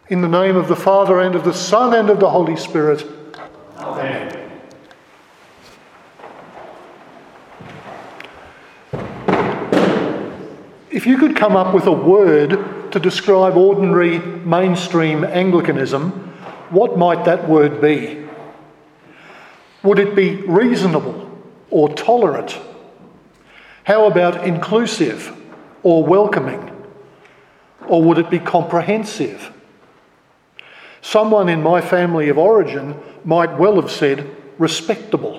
In the name of the Father, and of the Son, and of the Holy Spirit. Amen. If you could come up with a word to describe ordinary mainstream Anglicanism, what might that word be? Would it be reasonable or tolerant? How about inclusive or welcoming? Or would it be comprehensive? Someone in my family of origin might well have said respectable.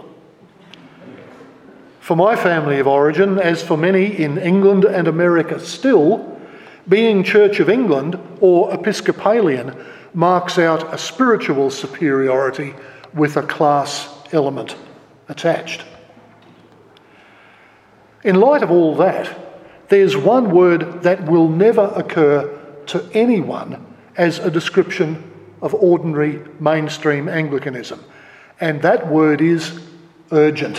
For my family of origin, as for many in England and America still, being Church of England or Episcopalian marks out a spiritual superiority with a class element attached. In light of all that, there's one word that will never occur to anyone as a description of ordinary mainstream Anglicanism, and that word is urgent.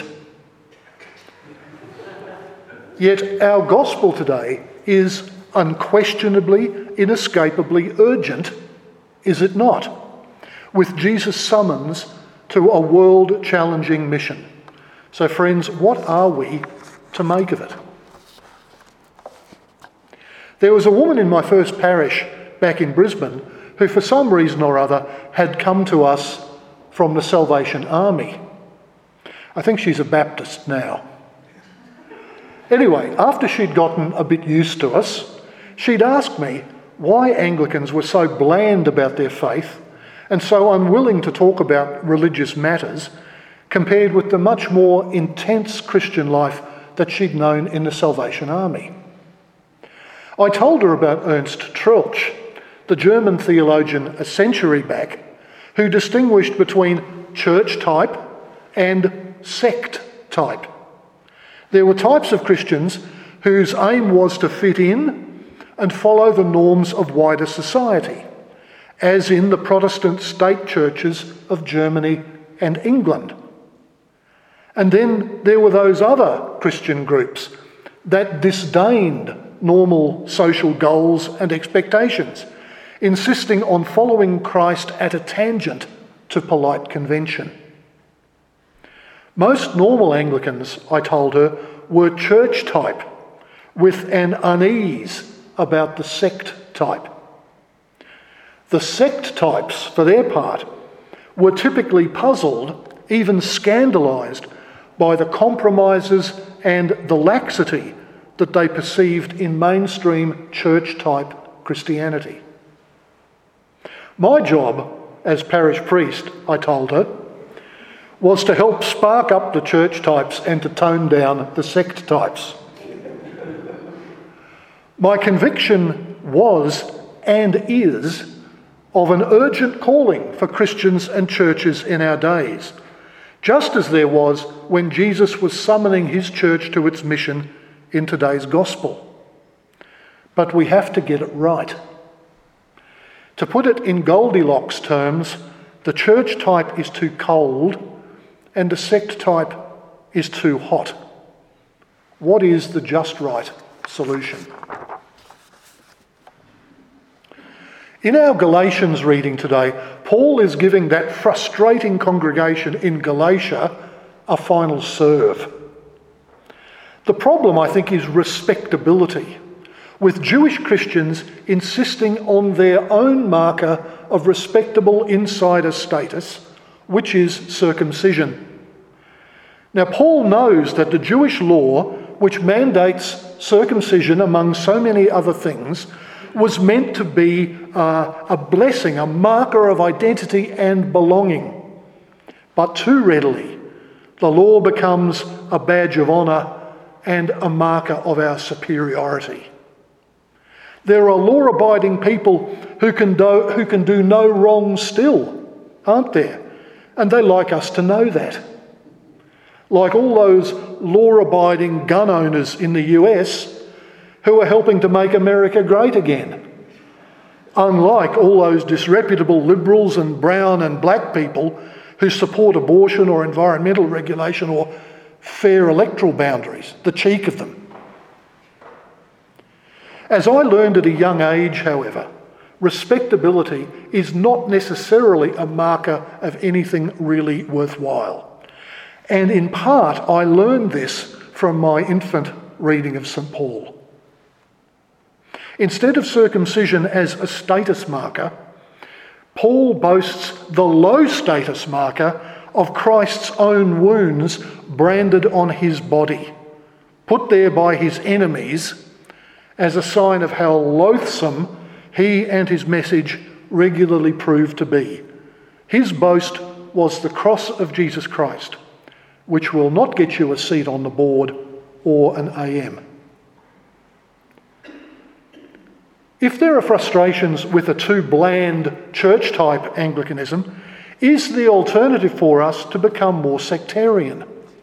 Yet our gospel today is unquestionably, inescapably urgent, is it not? With Jesus' summons to a world-challenging mission. So friends, what are we to make of it? There was a woman in my first parish back in Brisbane who for some reason or other had come to us from the Salvation Army. I think she's a Baptist now. Anyway, after she'd gotten a bit used to us, she'd asked me why Anglicans were so bland about their faith and so unwilling to talk about religious matters compared with the much more intense Christian life that she'd known in the Salvation Army. I told her about Ernst Troeltsch, the German theologian a century back, who distinguished between church type and sect type. There were types of Christians whose aim was to fit in and follow the norms of wider society, as in the Protestant state churches of Germany and England. And then there were those other Christian groups that disdained normal social goals and expectations, insisting on following Christ at a tangent to polite convention. Most normal Anglicans, I told her, were church type, with an unease about the sect type. The sect types, for their part, were typically puzzled, even scandalised, by the compromises and the laxity that they perceived in mainstream church-type Christianity. My job as parish priest, I told her, was to help spark up the church types and to tone down the sect types. My conviction was and is of an urgent calling for Christians and churches in our days, just as there was when Jesus was summoning his church to its mission in today's gospel. But we have to get it right. To put it in Goldilocks terms, the church type is too cold and the sect type is too hot. What is the just right solution? In our Galatians reading today, Paul is giving that frustrating congregation in Galatia a final serve. The problem, I think, is respectability, with Jewish Christians insisting on their own marker of respectable insider status, which is circumcision. Now, Paul knows that the Jewish law, which mandates circumcision among so many other things, was meant to be a blessing, a marker of identity and belonging. But too readily, the law becomes a badge of honour and a marker of our superiority. There are law-abiding people who can do no wrong still, aren't there? And they like us to know that. Like all those law-abiding gun owners in the US who are helping to make America great again. Unlike all those disreputable liberals and brown and black people who support abortion or environmental regulation or fair electoral boundaries, the cheek of them. As I learned at a young age, however, respectability is not necessarily a marker of anything really worthwhile. And in part, I learned this from my infant reading of St. Paul. Instead of circumcision as a status marker, Paul boasts the low status marker of Christ's own wounds branded on his body, put there by his enemies as a sign of how loathsome he and his message regularly proved to be. His boast was the cross of Jesus Christ, which will not get you a seat on the board or an AM. If there are frustrations with a too bland church-type Anglicanism, is the alternative for us to become more sectarian?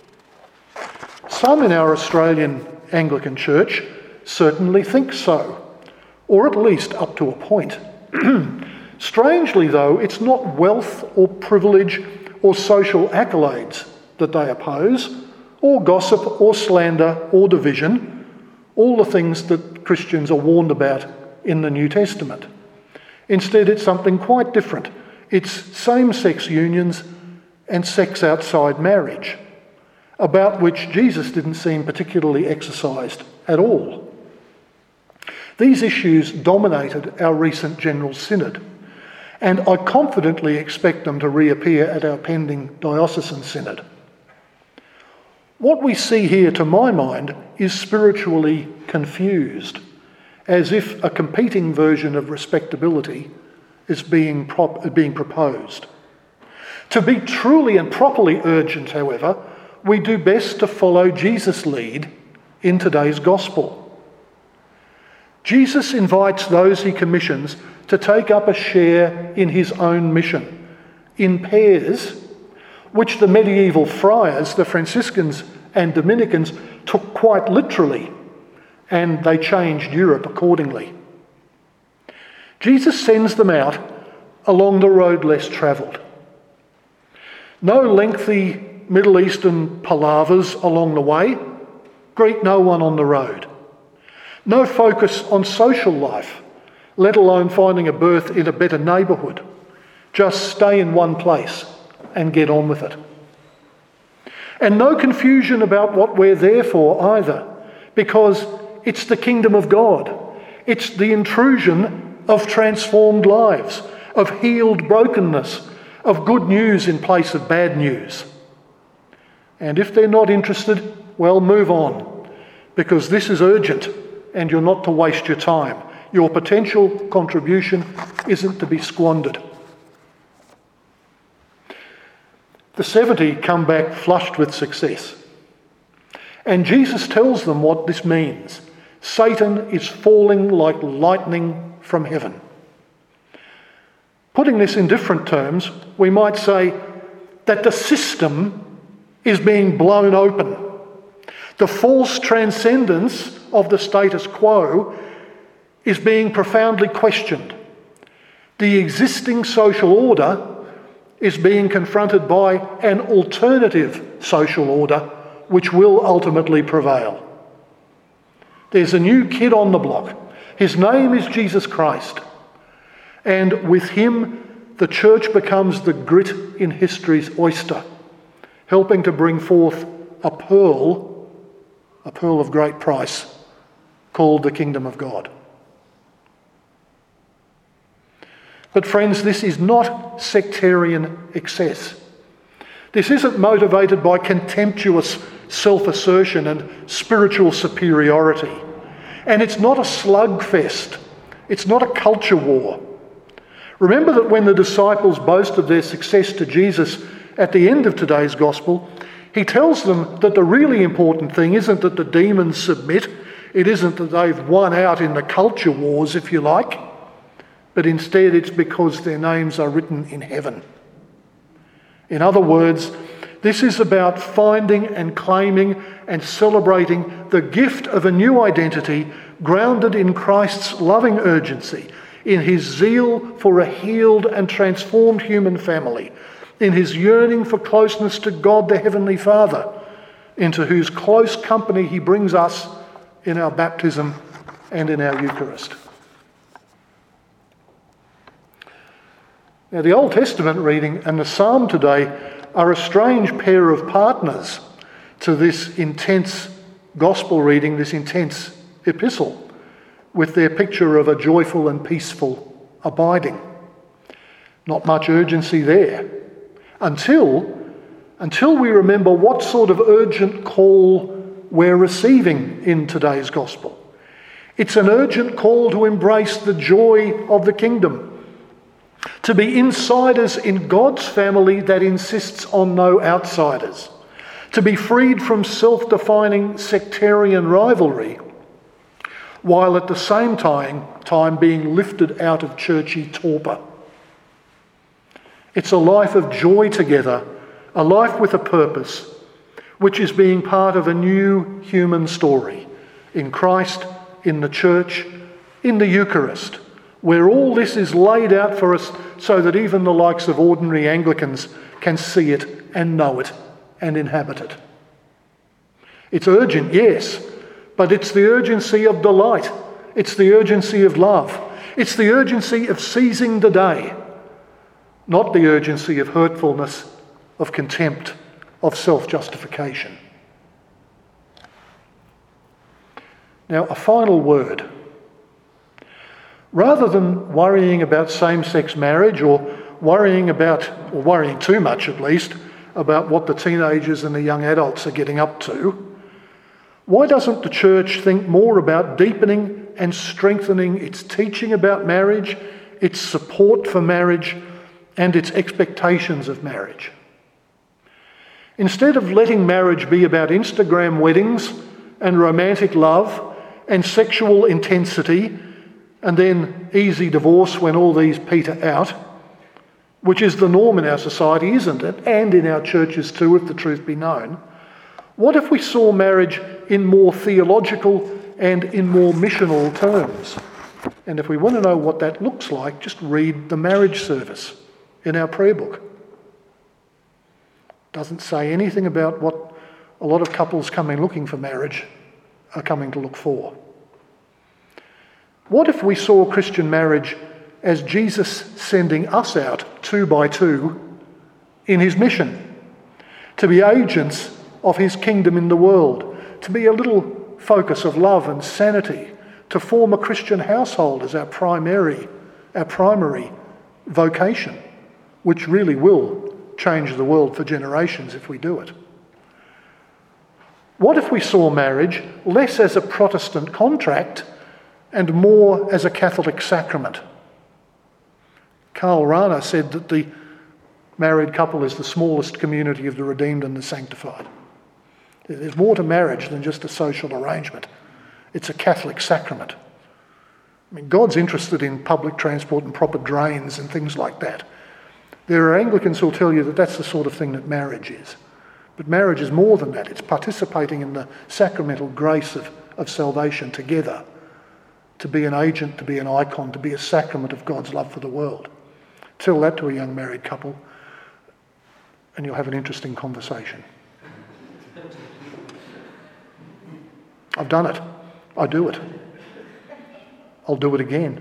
Some in our Australian Anglican Church certainly think so, or at least up to a point. Strangely, though, it's not wealth or privilege or social accolades that they oppose, or gossip or slander or division, all the things that Christians are warned about in the New Testament. Instead, it's something quite different. It's same-sex unions and sex outside marriage, about which Jesus didn't seem particularly exercised at all. These issues dominated our recent General Synod, and I confidently expect them to reappear at our pending Diocesan Synod. What we see here, to my mind, is spiritually confused, as if a competing version of respectability is being proposed. To be truly and properly urgent, however, we do best to follow Jesus' lead in today's gospel. Jesus invites those he commissions to take up a share in his own mission, in pairs, which the medieval friars, the Franciscans and Dominicans, took quite literally, and they changed Europe accordingly. Jesus sends them out along the road less travelled. No lengthy Middle Eastern palavers along the way. Greet no one on the road. No focus on social life, let alone finding a berth in a better neighbourhood. Just stay in one place and get on with it. And no confusion about what we're there for either, because it's the kingdom of God. It's the intrusion of transformed lives, of healed brokenness, of good news in place of bad news. And if they're not interested, well, move on, because this is urgent and you're not to waste your time. Your potential contribution isn't to be squandered. The 70 come back flushed with success. And Jesus tells them what this means. Satan is falling like lightning from heaven. Putting this in different terms, we might say that the system is being blown open. The false transcendence of the status quo is being profoundly questioned. The existing social order is being confronted by an alternative social order which will ultimately prevail. There's a new kid on the block. His name is Jesus Christ. And with him, the church becomes the grit in history's oyster, helping to bring forth a pearl of great price, called the kingdom of God. But friends, this is not sectarian excess. This isn't motivated by contemptuous self-assertion and spiritual superiority. And it's not a slugfest. It's not a culture war. Remember that when the disciples boast of their success to Jesus at the end of today's gospel, he tells them that the really important thing isn't that the demons submit, it isn't that they've won out in the culture wars, if you like, but instead it's because their names are written in heaven. In other words, this is about finding and claiming and celebrating the gift of a new identity grounded in Christ's loving urgency, in his zeal for a healed and transformed human family, in his yearning for closeness to God the Heavenly Father, into whose close company he brings us in our baptism and in our Eucharist. Now, the Old Testament reading and the Psalm today are a strange pair of partners to this intense gospel reading, this intense epistle, with their picture of a joyful and peaceful abiding. Not much urgency there, until we remember what sort of urgent call we're receiving in today's gospel. It's an urgent call to embrace the joy of the kingdom, to be insiders in God's family that insists on no outsiders, to be freed from self-defining sectarian rivalry, while at the same time being lifted out of churchy torpor. It's a life of joy together, a life with a purpose, which is being part of a new human story in Christ, in the church, in the Eucharist, where all this is laid out for us so that even the likes of ordinary Anglicans can see it and know it and inhabit it. It's urgent, yes, but it's the urgency of delight. It's the urgency of love. It's the urgency of seizing the day, not the urgency of hurtfulness, of contempt, of self-justification. Now, a final word. Rather than worrying about same-sex marriage or worrying too much at least, about what the teenagers and the young adults are getting up to, why doesn't the church think more about deepening and strengthening its teaching about marriage, its support for marriage, and its expectations of marriage? Instead of letting marriage be about Instagram weddings and romantic love and sexual intensity and then easy divorce when all these peter out, which is the norm in our society, isn't it? And in our churches too, if the truth be known. What if we saw marriage in more theological and in more missional terms? And if we want to know what that looks like, just read the marriage service in our prayer book. Doesn't say anything about what a lot of couples coming looking for marriage are coming to look for. What if we saw Christian marriage as Jesus sending us out 2 by 2 in his mission, to be agents of his kingdom in the world, to be a little focus of love and sanity, to form a Christian household as our primary vocation, which really will change the world for generations if we do it? What if we saw marriage less as a Protestant contract and more as a Catholic sacrament? Karl Rahner said that the married couple is the smallest community of the redeemed and the sanctified. There's more to marriage than just a social arrangement. It's a Catholic sacrament. I mean, God's interested in public transport and proper drains and things like that. There are Anglicans who'll tell you that that's the sort of thing that marriage is. But marriage is more than that. It's participating in the sacramental grace of salvation together, to be an agent, to be an icon, to be a sacrament of God's love for the world. Tell that to a young married couple and you'll have an interesting conversation. I've done it. I do it. I'll do it again.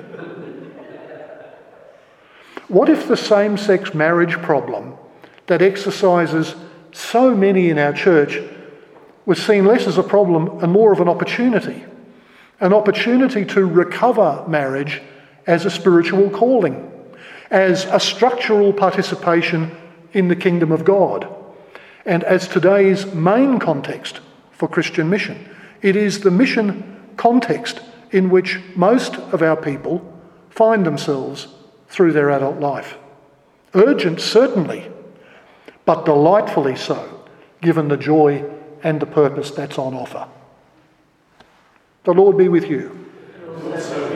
What if the same-sex marriage problem that exercises so many in our church was seen less as a problem and more of an opportunity to recover marriage as a spiritual calling, as a structural participation in the kingdom of God, and as today's main context for Christian mission. It is the mission context in which most of our people find themselves through their adult life. Urgent, certainly, but delightfully so, given the joy and the purpose that's on offer. The Lord be with you.